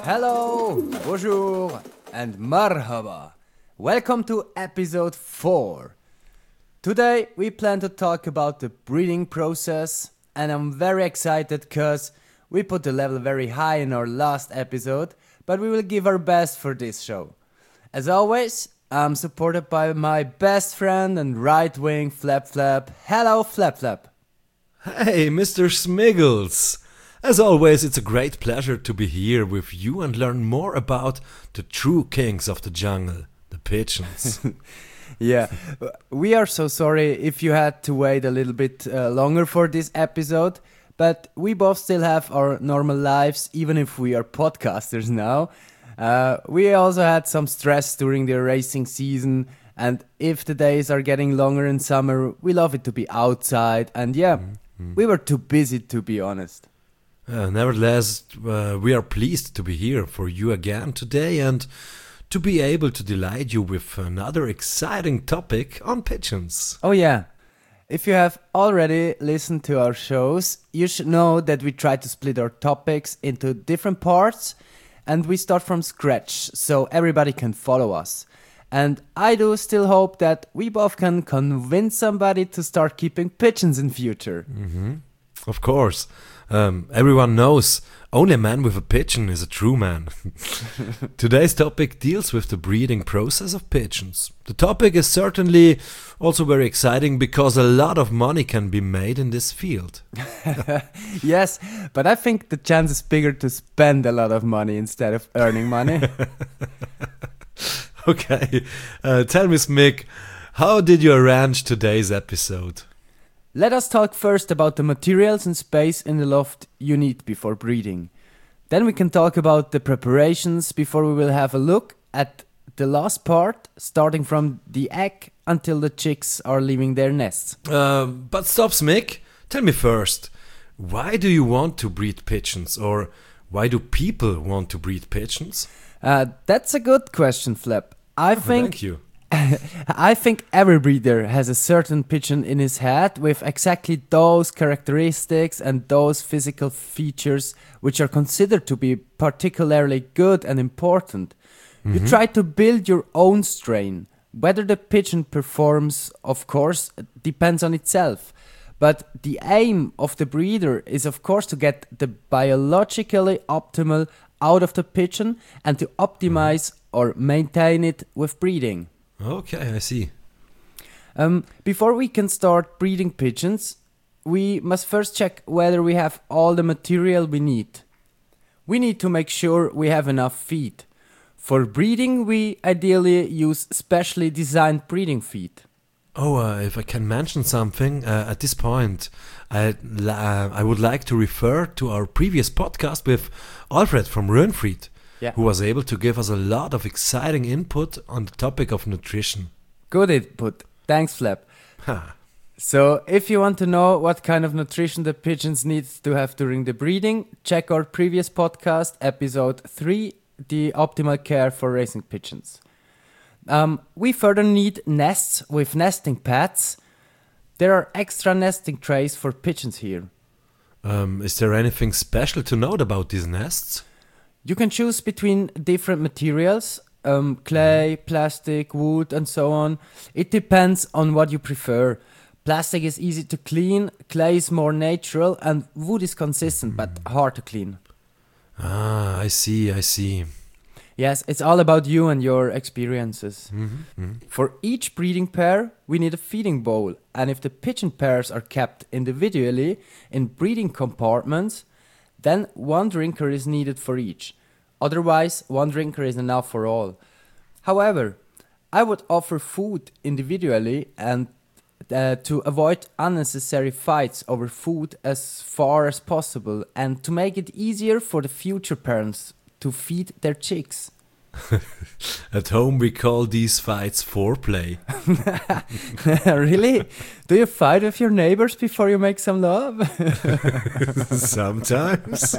Hello, bonjour, and marhaba. Welcome to episode 4. Today we plan to talk about the breeding process, and I'm very excited because we put the level very high in our last episode, but we will give our best for this show. As always, I'm supported by my best friend and right wing Flap Flap. Hello, Flap Flap. Hey, Mr. Smiggles! As always, it's a great pleasure to be here with you and learn more about the true kings of the jungle, the pigeons. Yeah, we are so sorry if you had to wait a little bit longer for this episode, but we both still have our normal lives, even if we are podcasters now. We also had some stress during the racing season, and if the days are getting longer in summer, we love it to be outside, and we were too busy, to be honest. Nevertheless, we are pleased to be here for you again today and to be able to delight you with another exciting topic on pigeons. Oh yeah, if you have already listened to our shows, you should know that we try to split our topics into different parts and we start from scratch so everybody can follow us. And I do still hope that we both can convince somebody to start keeping pigeons in future. Of course, everyone knows only a man with a pigeon is a true man. Today's topic deals with the breeding process of pigeons. The topic is certainly also very exciting because a lot of money can be made in this field. Yes, but I think the chance is bigger to spend a lot of money instead of earning money. Okay, tell me, Smick, how did you arrange today's episode? Let us talk first about the materials and space in the loft you need before breeding. Then we can talk about the preparations before we will have a look at the last part, starting from the egg until the chicks are leaving their nests. But stop, Smick. Tell me first, why do you want to breed pigeons? Or why do people want to breed pigeons? That's a good question, Flap. Thank you. I think every breeder has a certain pigeon in his head with exactly those characteristics and those physical features which are considered to be particularly good and important. You try to build your own strain. Whether the pigeon performs, of course, depends on itself. But the aim of the breeder is, of course, to get the biologically optimal out of the pigeon and to optimize or maintain it with breeding. Okay, I see. Before we can start breeding pigeons, we must first check whether we have all the material we need. We need to make sure we have enough feed. For breeding, we ideally use specially designed breeding feed. If I can mention something at this point, I would like to refer to our previous podcast with Alfred from Röhnfried, who was able to give us a lot of exciting input on the topic of nutrition. Good input. Thanks, Flap. So, if you want to know what kind of nutrition the pigeons need to have during the breeding, check our previous podcast, episode 3, The Optimal Care for Raising Pigeons. We further need nests with nesting pads. There are extra nesting trays for pigeons here. Is there anything special to note about these nests? You can choose between different materials, clay, plastic, wood and so on. It depends on what you prefer. Plastic is easy to clean, clay is more natural and wood is consistent but hard to clean. I see. Yes, it's all about you and your experiences. For each breeding pair, we need a feeding bowl, and if the pigeon pairs are kept individually in breeding compartments, then one drinker is needed for each. Otherwise, one drinker is enough for all. However, I would offer food individually and to avoid unnecessary fights over food as far as possible and to make it easier for the future parents to feed their chicks. At home we call these fights foreplay. Really? Do you fight with your neighbors before you make some love? Sometimes.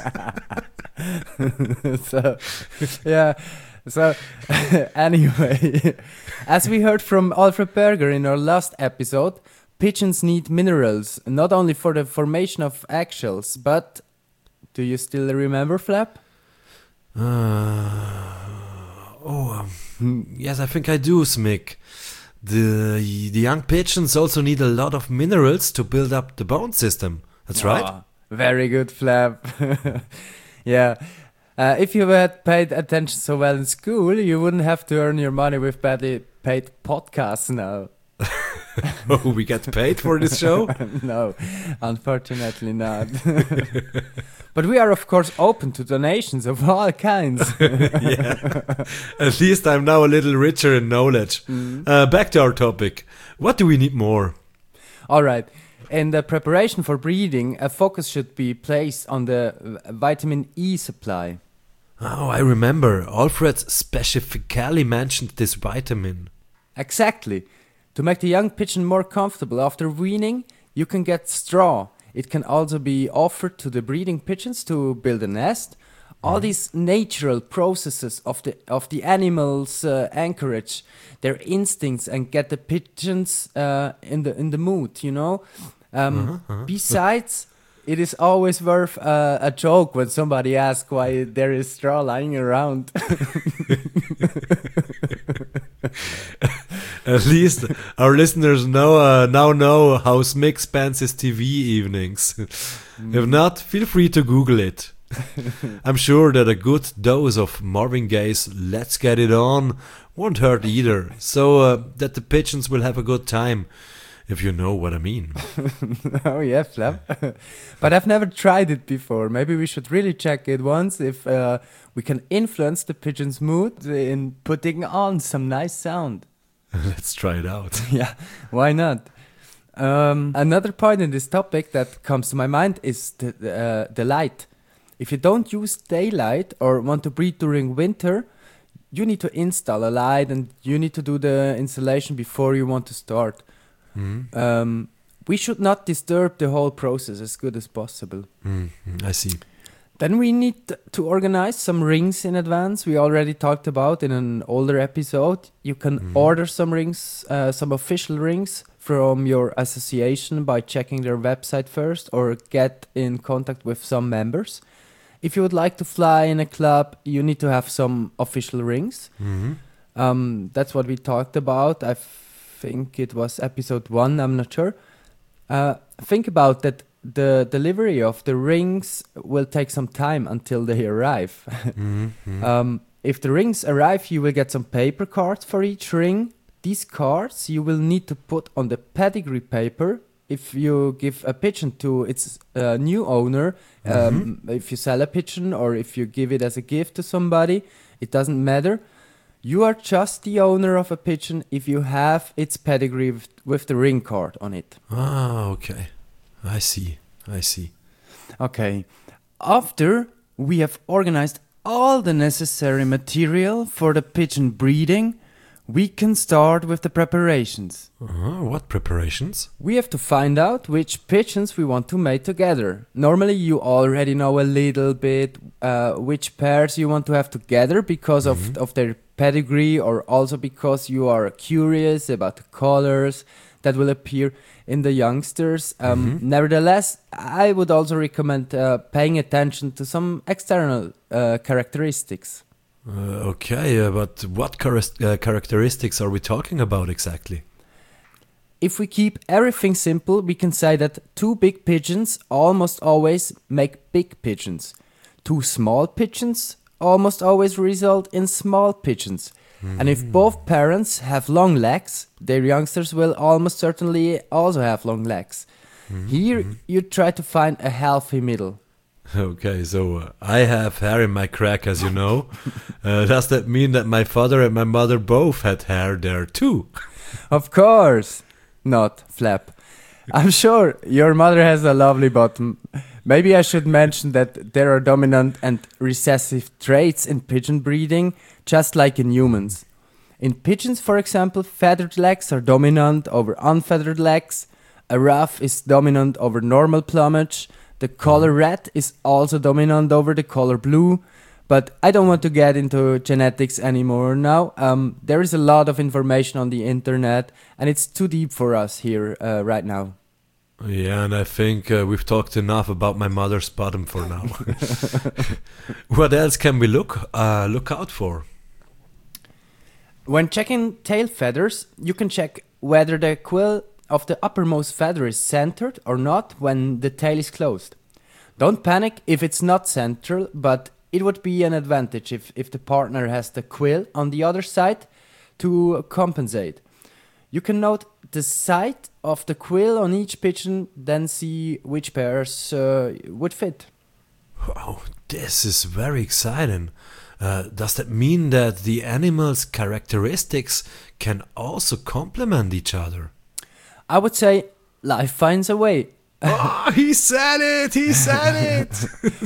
So anyway, as we heard from Alfred Berger in our last episode, pigeons need minerals, not only for the formation of eggshells, but do you still remember, Flap? Yes, I think I do, Smick. The young pigeons also need a lot of minerals to build up the bone system. That's right. Ah, very good, Flap. Yeah. If you had paid attention so well in school, you wouldn't have to earn your money with badly paid podcasts now. Oh, we get paid for this show? No, unfortunately not. But we are, of course, open to donations of all kinds. Yeah. At least I'm now a little richer in knowledge. Back to our topic. What do we need more? All right. In the preparation for breeding, a focus should be placed on the vitamin E supply. Oh, I remember. Alfred specifically mentioned this vitamin. Exactly. To make the young pigeon more comfortable after weaning, you can get straw. It can also be offered to the breeding pigeons to build a nest. All these natural processes of the animals encourage their instincts and get the pigeons in the mood, you know. Besides, it is always worth a joke when somebody asks why there is straw lying around. At least our listeners now know how Smick spends his TV evenings. If not, feel free to Google it. I'm sure that a good dose of Marvin Gaye's "Let's Get It On" won't hurt either, so that the pigeons will have a good time, if you know what I mean. Oh yeah, Flap. But I've never tried it before. Maybe we should really check it once if we can influence the pigeon's mood in putting on some nice sound. Let's try it out. Yeah, why not? Another point in this topic that comes to my mind is the light. If you don't use daylight or want to breed during winter, you need to install a light and you need to do the installation before you want to start. We should not disturb the whole process as good as possible. I see. Then we need to organize some rings in advance. We already talked about in an older episode. You can order some rings, some official rings from your association by checking their website first or get in contact with some members. If you would like to fly in a club, you need to have some official rings. That's what we talked about. I think it was episode 1, I'm not sure. Think about that. The delivery of the rings will take some time until they arrive. If the rings arrive, you will get some paper cards for each ring. These cards you will need to put on the pedigree paper. If you give a pigeon to its new owner, if you sell a pigeon or if you give it as a gift to somebody, it doesn't matter. You are just the owner of a pigeon if you have its pedigree with the ring card on it. Ah, okay. I see. Okay. After we have organized all the necessary material for the pigeon breeding, we can start with the preparations. What preparations? We have to find out which pigeons we want to mate together. Normally you already know a little bit which pairs you want to have together because of their pedigree or also because you are curious about the colors that will appear in the youngsters. Nevertheless, I would also recommend paying attention to some external characteristics. Okay, but what characteristics are we talking about exactly? If we keep everything simple, we can say that 2 big pigeons almost always make big pigeons. 2 small pigeons almost always result in small pigeons. And if both parents have long legs, their youngsters will almost certainly also have long legs. Here, you try to find a healthy middle. Okay, so I have hair in my crack, as you know. Does that mean that my father and my mother both had hair there too? Of course not, Flap. I'm sure your mother has a lovely bottom. Maybe I should mention that there are dominant and recessive traits in pigeon breeding, just like in humans. In pigeons, for example, feathered legs are dominant over unfeathered legs. A ruff is dominant over normal plumage. The color red is also dominant over the color blue. But I don't want to get into genetics anymore now. There is a lot of information on the internet and it's too deep for us here right now. Yeah, and I think we've talked enough about my mother's bottom for now. What else can we look out for? When checking tail feathers, you can check whether the quill of the uppermost feather is centered or not when the tail is closed. Don't panic if it's not central, but it would be an advantage if the partner has the quill on the other side to compensate. You can note the side of the quill on each pigeon, then see which pairs would fit. Wow, this is very exciting. Does that mean that the animal's characteristics can also complement each other? I would say life finds a way. Oh, he said it! He said it!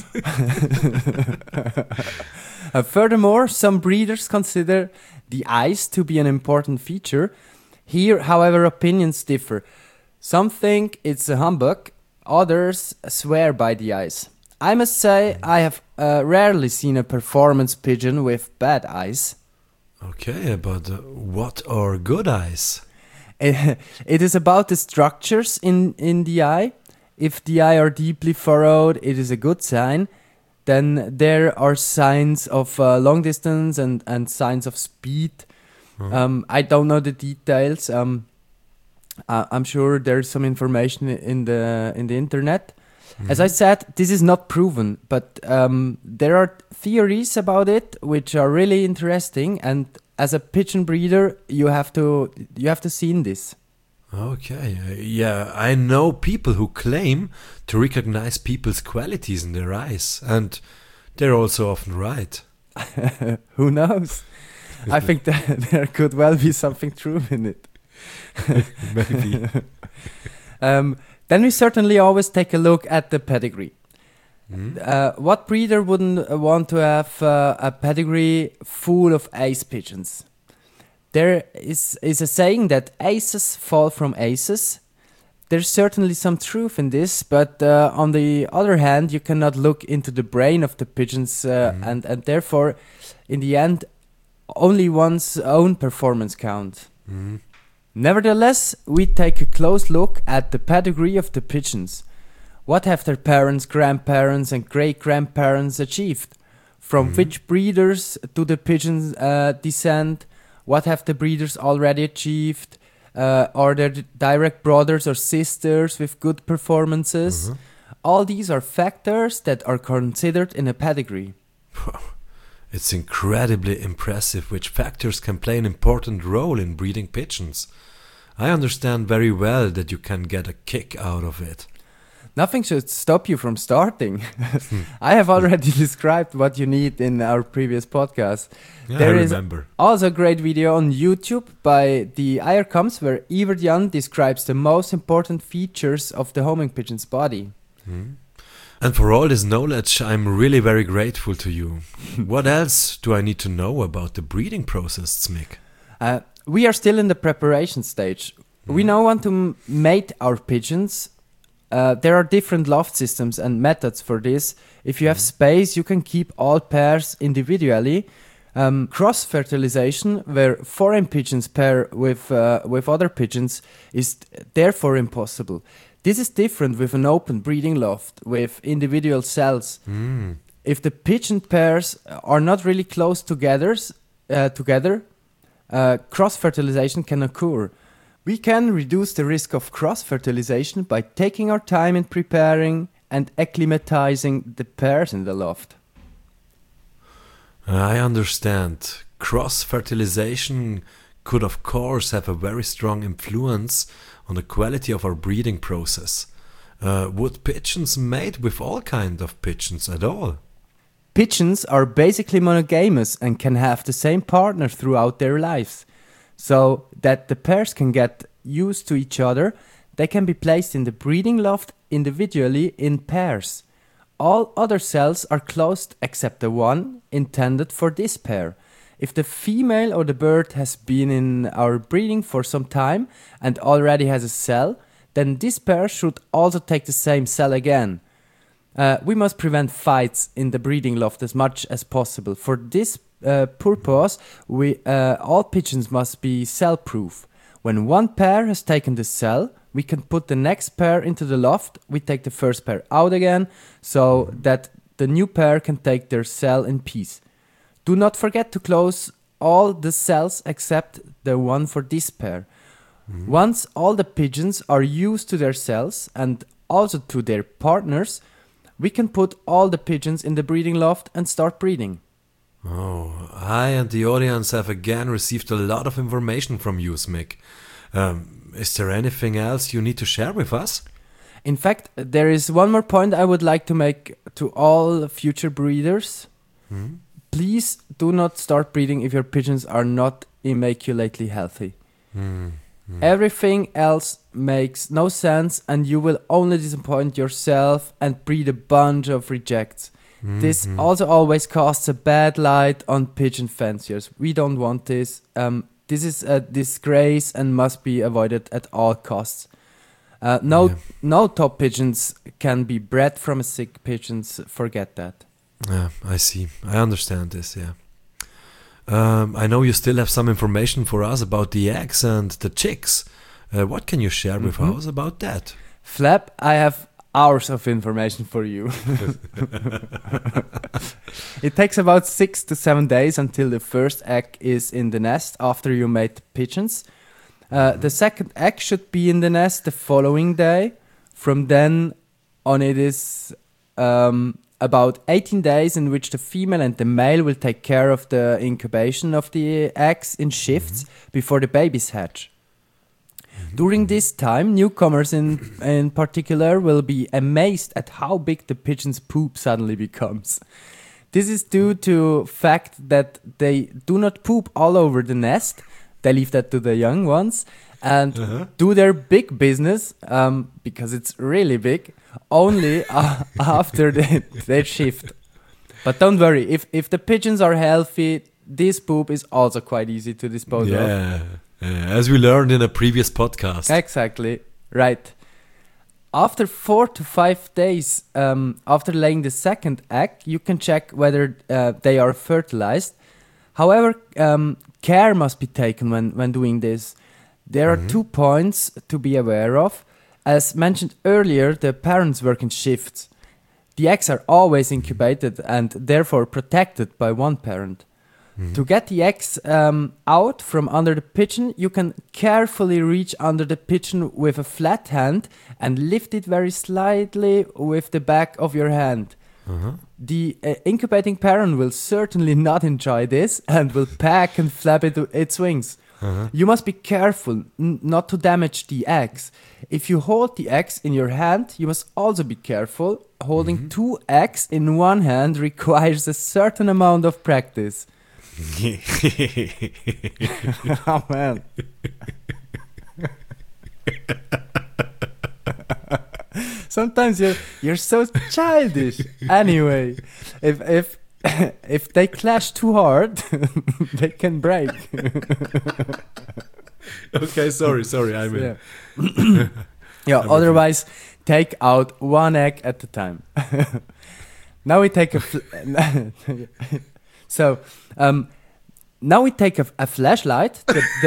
Furthermore, some breeders consider the eyes to be an important feature. Here, however, opinions differ. Some think it's a humbug, others swear by the eyes. I must say, I have rarely seen a performance pigeon with bad eyes. Okay, but what are good eyes? It is about the structures in the eye. If the eye are deeply furrowed, it is a good sign. Then there are signs of long distance and signs of speed. I don't know the details. I'm sure there's some information in the internet. As I said, this is not proven, but there are theories about it which are really interesting. And as a pigeon breeder, you have to see in this. Okay, yeah, I know people who claim to recognize people's qualities in their eyes, and they're also often right. Who knows? I think that there could well be something true in it. Maybe. Then we certainly always take a look at the pedigree. What breeder wouldn't want to have a pedigree full of ace pigeons? There is a saying that aces fall from aces. There's certainly some truth in this, but on the other hand, you cannot look into the brain of the pigeons, and therefore, in the end, only one's own performance counts. Nevertheless, we take a close look at the pedigree of the pigeons. What have their parents, grandparents, and great-grandparents achieved? From which breeders do the pigeons descend? What have the breeders already achieved? Are there direct brothers or sisters with good performances? All these are factors that are considered in a pedigree. Wow. It's incredibly impressive which factors can play an important role in breeding pigeons. I understand very well that you can get a kick out of it. Nothing should stop you from starting. I have already described what you need in our previous podcast. Yeah, There I is remember. also a great video on YouTube by the Eierkamps where Evert Jan describes the most important features of the homing pigeon's body. And for all this knowledge, I'm really very grateful to you. What else do I need to know about the breeding process, Zmick? We are still in the preparation stage. We now want to mate our pigeons. There are different loft systems and methods for this. If you have space, you can keep all pairs individually. Cross-fertilization, where foreign pigeons pair with other pigeons, is therefore impossible. This is different with an open breeding loft with individual cells. If the pigeon pairs are not really close together, cross-fertilization can occur. We can reduce the risk of cross-fertilization by taking our time in preparing and acclimatizing the pairs in the loft. I understand. Cross-fertilization could of course have a very strong influence on the quality of our breeding process. Would pigeons mate with all kinds of pigeons at all? Pigeons are basically monogamous and can have the same partner throughout their lives. So that the pairs can get used to each other, they can be placed in the breeding loft individually in pairs. All other cells are closed except the one intended for this pair. If the female or the bird has been in our breeding for some time and already has a cell, then this pair should also take the same cell again. We must prevent fights in the breeding loft as much as possible. For this purpose, all pigeons must be cell-proof. When one pair has taken the cell, we can put the next pair into the loft. We take the first pair out again so that the new pair can take their cell in peace. Do not forget to close all the cells except the one for this pair. Once all the pigeons are used to their cells and also to their partners, we can put all the pigeons in the breeding loft and start breeding. Oh, I and the audience have again received a lot of information from you, Smick. Is there anything else you need to share with us? In fact, there is one more point I would like to make to all future breeders. Please do not start breeding if your pigeons are not immaculately healthy. Everything else makes no sense and you will only disappoint yourself and breed a bunch of rejects. This also always casts a bad light on pigeon fanciers. We don't want this. This is a disgrace and must be avoided at all costs. No top pigeons can be bred from a sick pigeons. Forget that. Yeah, I see. I understand this, yeah. I know you still have some information for us about the eggs and the chicks. What can you share with us about that? Flap, I have hours of information for you. It takes about 6 to 7 days until the first egg is in the nest after you made the pigeons. The second egg should be in the nest the following day. From then on it is about 18 days in which the female and the male will take care of the incubation of the eggs in shifts before the babies hatch. During this time, newcomers in particular will be amazed at how big the pigeon's poop suddenly becomes. This is due to fact that they do not poop all over the nest. They leave that to the young ones and do their big business, because it's really big, only after their shift. But don't worry, if the pigeons are healthy, this poop is also quite easy to dispose of. As we learned in a previous podcast. Exactly, right. After 4 to 5 days after laying the second egg, you can check whether they are fertilized. However, care must be taken when doing this. There are 2 points to be aware of. As mentioned earlier, the parents work in shifts. The eggs are always incubated and therefore protected by one parent. To get the eggs out from under the pigeon, you can carefully reach under the pigeon with a flat hand and lift it very slightly with the back of your hand. The incubating parent will certainly not enjoy this and will peck and flap its wings. You must be careful not to damage the eggs. If you hold the eggs in your hand, you must also be careful. Holding 2 eggs in one hand requires a certain amount of practice. Oh man. Sometimes you're so childish. Anyway, if they clash too hard, they can break. Okay, sorry, I mean. Otherwise, take out 1 egg at a time. Now we take a now we take a flashlight.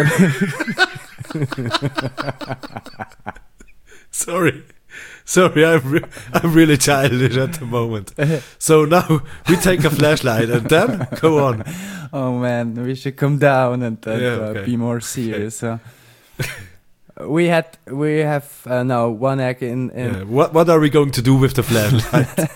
Sorry, I'm really childish at the moment. So now we take a flashlight and then go on. Oh man, we should come down and be more serious. We have now 1 egg in. What are we going to do with the flashlight?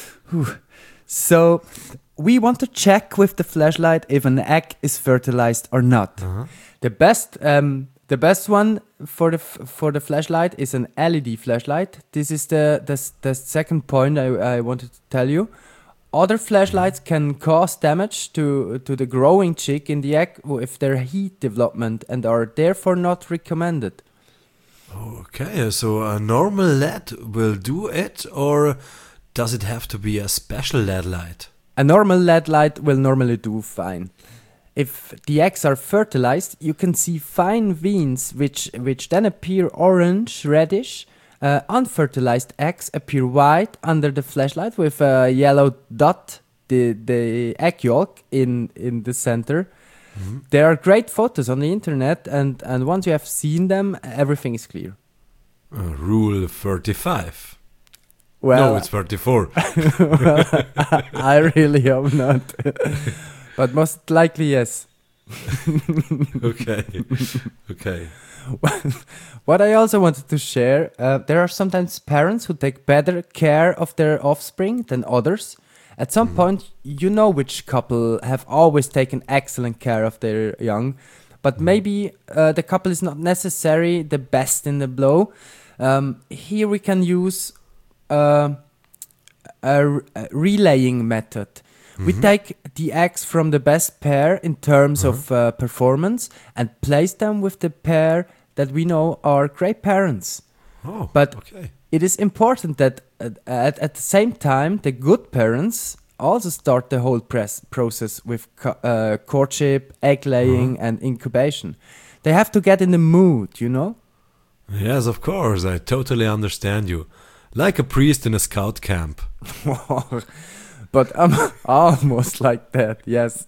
So we want to check with the flashlight if an egg is fertilized or not. The best one for the flashlight is an LED flashlight. This is the second point I wanted to tell you. Other flashlights can cause damage to the growing chick in the egg if their heat development and are therefore not recommended. Okay, so a normal LED will do it, or does it have to be a special LED light? A normal LED light will normally do fine. If the eggs are fertilized, you can see fine veins which then appear orange, reddish. Unfertilized eggs appear white under the flashlight with a yellow dot, the egg yolk in the center. There are great photos on the internet, and once you have seen them, everything is clear. Rule 35. Well, No, it's 34. well, I really hope not. But most likely, yes. Okay. Okay. What I also wanted to share, there are sometimes parents who take better care of their offspring than others. At some point, you know which couple have always taken excellent care of their young, but maybe the couple is not necessarily the best in the blow. Here we can use a relaying method. We take the eggs from the best pair in terms of performance and place them with the pair that we know are great parents. Oh, But okay. it is important that at the same time, the good parents also start the whole process with courtship, egg laying, and incubation. They have to get in the mood, you know? Yes, of course. I totally understand you. Like a priest in a scout camp. But I'm almost like that, yes.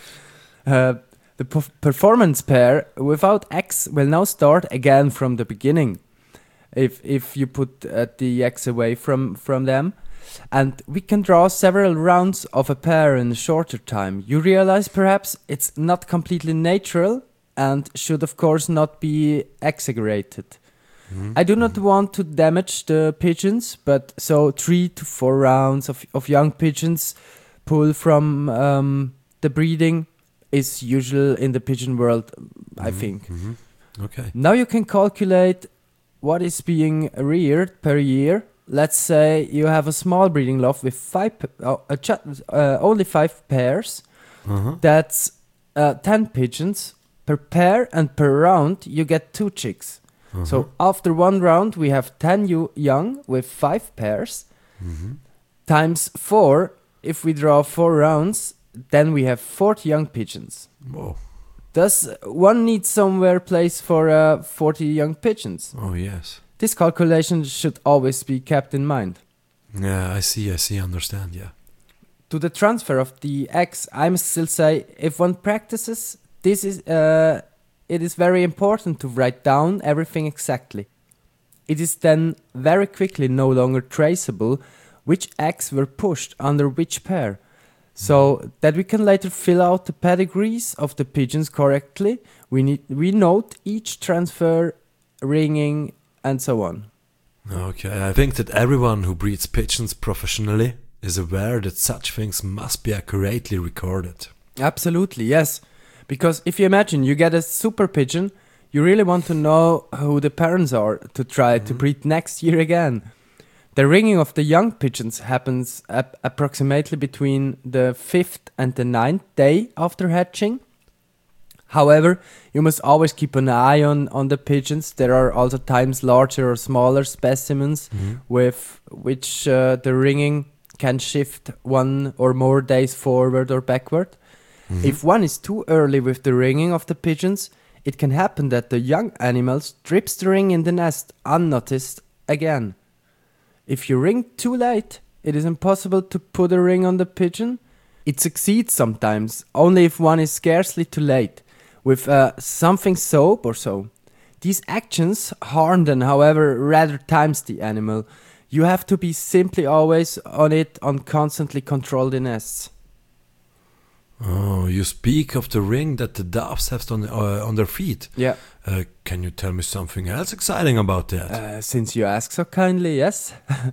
The performance pair without X will now start again from the beginning. If you put the X away from them. And we can draw several rounds of a pair in a shorter time. You realize perhaps it's not completely natural and should of course not be exaggerated. I do not want to damage the pigeons, but so 3 to 4 rounds of young pigeons pull from the breeding is usual in the pigeon world, I think. Okay. Now you can calculate what is being reared per year. Let's say you have a small breeding loft with only 5 pairs. That's 10 pigeons per pair, and per round you get 2 chicks. So after 1 round we have 10 young with 5 pairs. Times 4, if we draw 4 rounds, then we have 40 young pigeons. Whoa. Thus, one needs somewhere place for 40 young pigeons. Oh, yes. This calculation should always be kept in mind. Yeah, I see, understand, yeah. To the transfer of the eggs, I must still say, if one practices, it is very important to write down everything exactly. It is then very quickly no longer traceable which eggs were pushed under which pair, so that we can later fill out the pedigrees of the pigeons correctly. We note each transfer, ringing, and so on. Okay, I think that everyone who breeds pigeons professionally is aware that such things must be accurately recorded. Absolutely, yes. Because if you imagine you get a super pigeon, you really want to know who the parents are to try to breed next year again. The ringing of the young pigeons happens approximately between the 5th and the 9th day after hatching. However, you must always keep an eye on the pigeons. There are also times larger or smaller specimens with which the ringing can shift 1 or more days forward or backward. If one is too early with the ringing of the pigeons, it can happen that the young animal strips the ring in the nest unnoticed again. If you ring too late, it is impossible to put a ring on the pigeon. It succeeds sometimes, only if one is scarcely too late, with something soap or so. These actions harm then, however, rather times the animal. You have to be simply always on it and constantly control the nests. Oh, you speak of the ring that the doves have on their feet. Yeah. Can you tell me something else exciting about that? Since you ask so kindly, yes.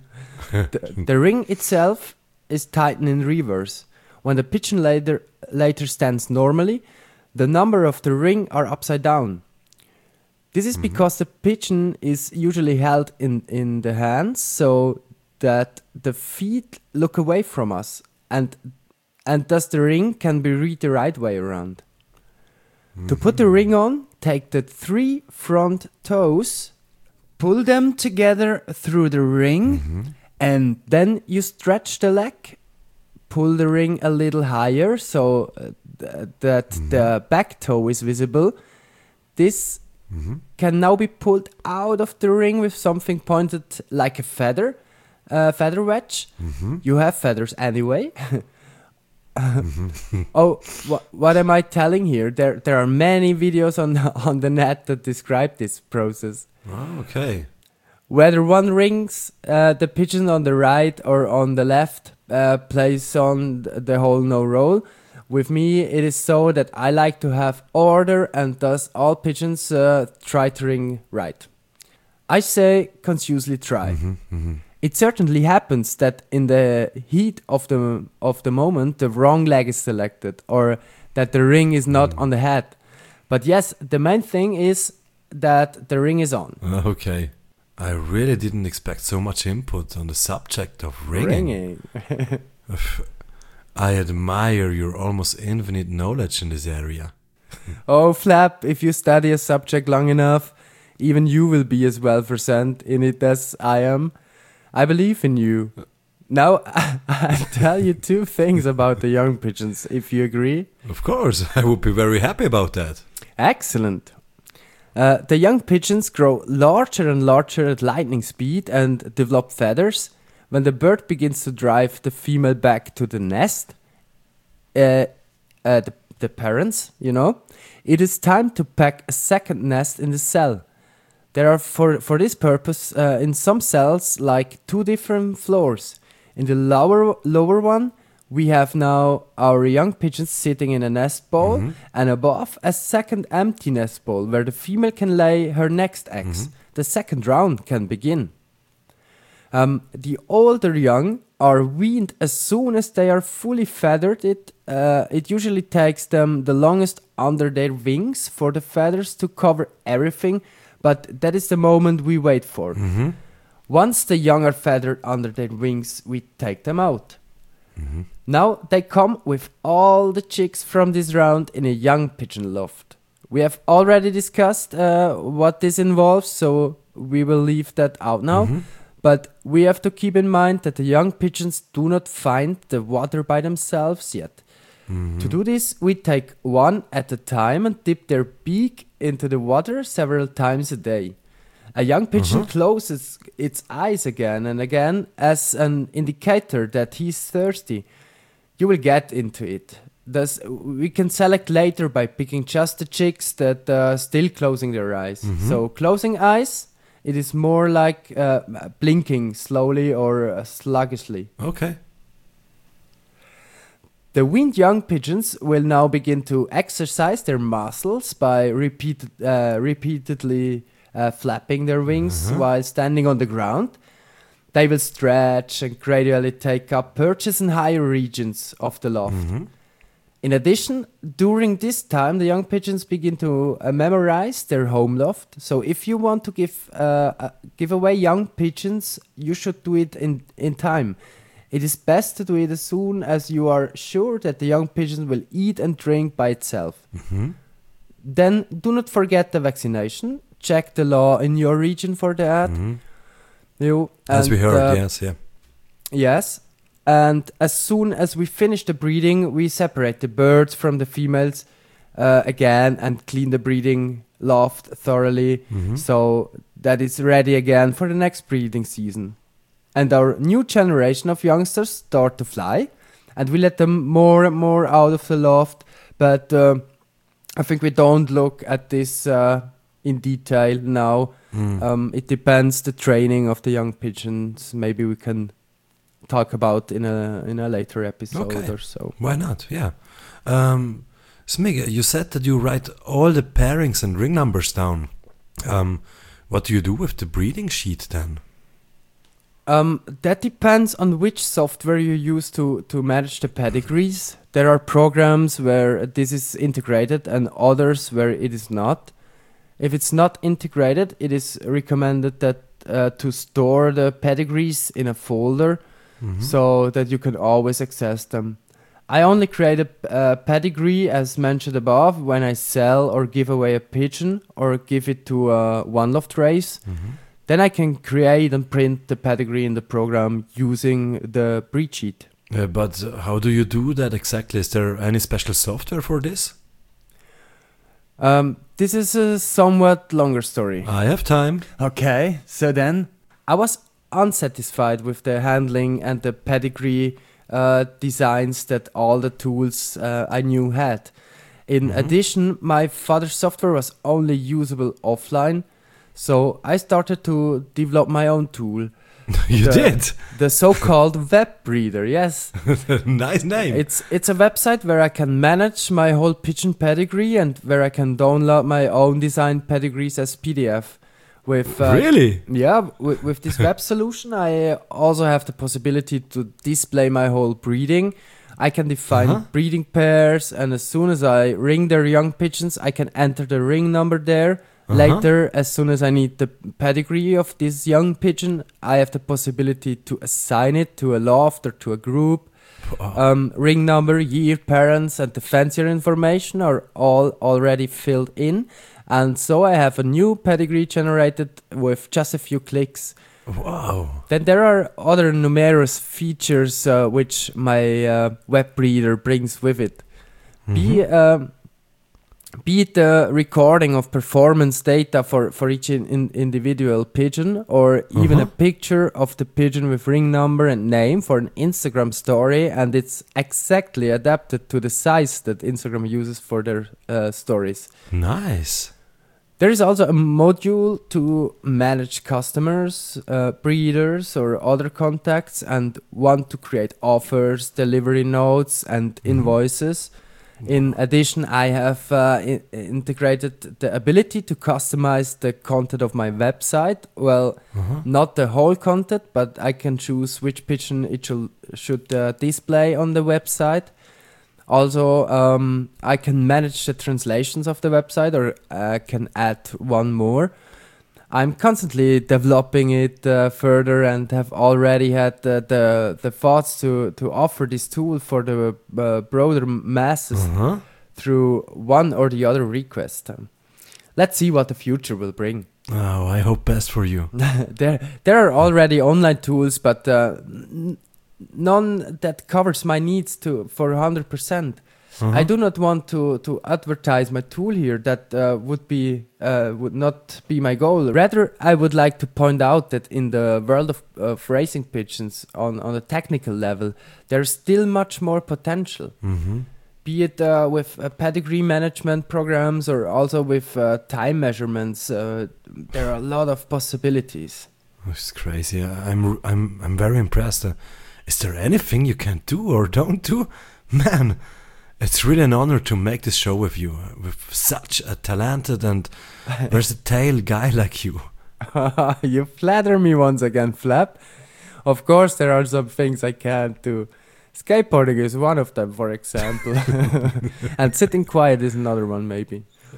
The ring itself is tightened in reverse. When the pigeon later stands normally, the number of the ring are upside down. This is because the pigeon is usually held in the hands so that the feet look away from us, and thus the ring can be read the right way around. To put the ring on, take the 3 front toes, pull them together through the ring, and then you stretch the leg, pull the ring a little higher so that the back toe is visible. This can now be pulled out of the ring with something pointed like a feather wedge. You have feathers anyway. Oh, what am I telling here? There are many videos on the net that describe this process. Oh, okay. Whether one rings the pigeon on the right or on the left plays on the whole no role. With me, it is so that I like to have order, and thus all pigeons try to ring right. I say consciously try. It certainly happens that in the heat of the moment, the wrong leg is selected, or that the ring is not on the head. But yes, the main thing is that the ring is on. Okay. I really didn't expect so much input on the subject of ringing. I admire your almost infinite knowledge in this area. Oh, Flap, if you study a subject long enough, even you will be as well versed in it as I am. I believe in you. Now, I'll tell you two things about the young pigeons, if you agree. Of course, I would be very happy about that. Excellent. The young pigeons grow larger and larger at lightning speed and develop feathers. When the bird begins to drive the female back to the nest, the parents, it is time to pack a second nest in the cell. There are, for this purpose, in some cells, like 2 different floors. In the lower one, we have now our young pigeons sitting in a nest bowl, and above a second empty nest bowl where the female can lay her next eggs. The second round can begin. The older young are weaned as soon as they are fully feathered. It usually takes them the longest under their wings for the feathers to cover everything, but that is the moment we wait for. Once the young are feathered under their wings, we take them out. Now they come with all the chicks from this round in a young pigeon loft. We have already discussed what this involves, so we will leave that out now. But we have to keep in mind that the young pigeons do not find the water by themselves yet. To do this, we take one at a time and dip their beak into the water several times a day. A young pigeon closes its eyes again and again as an indicator that he's thirsty. You will get into it. Thus, we can select later by picking just the chicks that are still closing their eyes. So, closing eyes, it is more like blinking slowly or sluggishly. Okay. The weaned young pigeons will now begin to exercise their muscles by repeatedly flapping their wings while standing on the ground. They will stretch and gradually take up perches in higher regions of the loft. In addition, during this time, the young pigeons begin to memorize their home loft. So if you want to give away young pigeons, you should do it in time. It is best to do it as soon as you are sure that the young pigeon will eat and drink by itself. Then do not forget the vaccination. Check the law in your region for that. As we heard, yes, yeah. Yes, and as soon as we finish the breeding, we separate the birds from the females again and clean the breeding loft thoroughly so that it's ready again for the next breeding season. And our new generation of youngsters start to fly, and we let them more and more out of the loft, but I think we don't look at this in detail now. It depends the training of the young pigeons. Maybe we can talk about in a later episode or so. Why not? Yeah. Smig, you said that you write all the pairings and ring numbers down. What do you do with the breeding sheet then? That depends on which software you use to manage the pedigrees. There are programs where this is integrated and others where it is not. If it's not integrated, it is recommended that to store the pedigrees in a folder so that you can always access them. I only create a pedigree, as mentioned above, when I sell or give away a pigeon or give it to a one-loft race. Then I can create and print the pedigree in the program using the breed sheet. But how do you do that exactly? Is there any special software for this? This is a somewhat longer story. I have time. Okay, so then I was unsatisfied with the handling and the pedigree designs that all the tools I knew had. In addition, my father's software was only usable offline, So I started to develop my own tool. You did? The so-called web breeder, yes. Nice name. It's a website where I can manage my whole pigeon pedigree and where I can download my own designed pedigrees as PDF. With Really? Yeah, with this web solution, I also have the possibility to display my whole breeding. I can define breeding pairs, and as soon as I ring their young pigeons, I can enter the ring number there. Later, as soon as I need the pedigree of this young pigeon, I have the possibility to assign it to a loft or to a group. Ring number, year, parents, and the fancier information are all already filled in. And so I have a new pedigree generated with just a few clicks. Wow. Then there are other numerous features which my web breeder brings with it. Be it the recording of performance data for each individual pigeon, or even a picture of the pigeon with ring number and name for an Instagram story, and it's exactly adapted to the size that Instagram uses for their stories. Nice. There is also a module to manage customers, breeders, or other contacts, and one to create offers, delivery notes, and invoices. In addition, I have integrated the ability to customize the content of my website. Well, not the whole content, but I can choose which pigeon it should display on the website. Also, I can manage the translations of the website, or I can add one more. I'm constantly developing it further and have already had the thoughts to offer this tool for the broader masses through one or the other request. Let's see what the future will bring. Oh, I hope best for you. There are already online tools, but none that covers my needs for 100%. I do not want to advertise my tool here. That would not be my goal. Rather, I would like to point out that in the world of racing pigeons, on a technical level, there's still much more potential. Be it with pedigree management programs or also with time measurements. There are a lot of possibilities. It's crazy. I'm very impressed. Is there anything you can do or don't do, man? It's really an honor to make this show with you, with such a talented and versatile guy like you. You flatter me once again, Flap. Of course, there are some things I can't do. Skateboarding is one of them, for example. And sitting quiet is another one, maybe.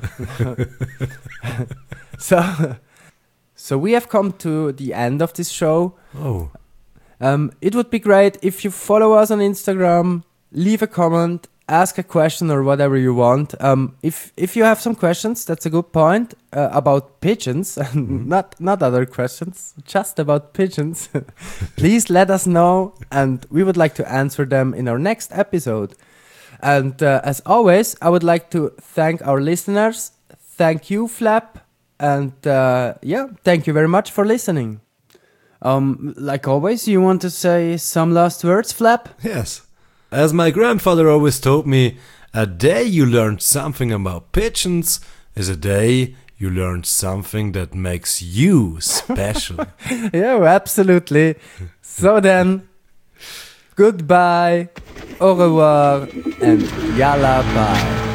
So we have come to the end of this show. Oh. It would be great if you follow us on Instagram, leave a comment, ask a question or whatever you want. If you have some questions, that's a good point, about pigeons, not other questions, just about pigeons. Please let us know, and we would like to answer them in our next episode. And as always, I would like to thank our listeners. Thank you, Flap, and thank you very much for listening. Like always, you want to say some last words, Flap? Yes. As my grandfather always told me, a day you learned something about pigeons is a day you learned something that makes you special. Yeah, absolutely. So then, goodbye, au revoir, and yalla bye.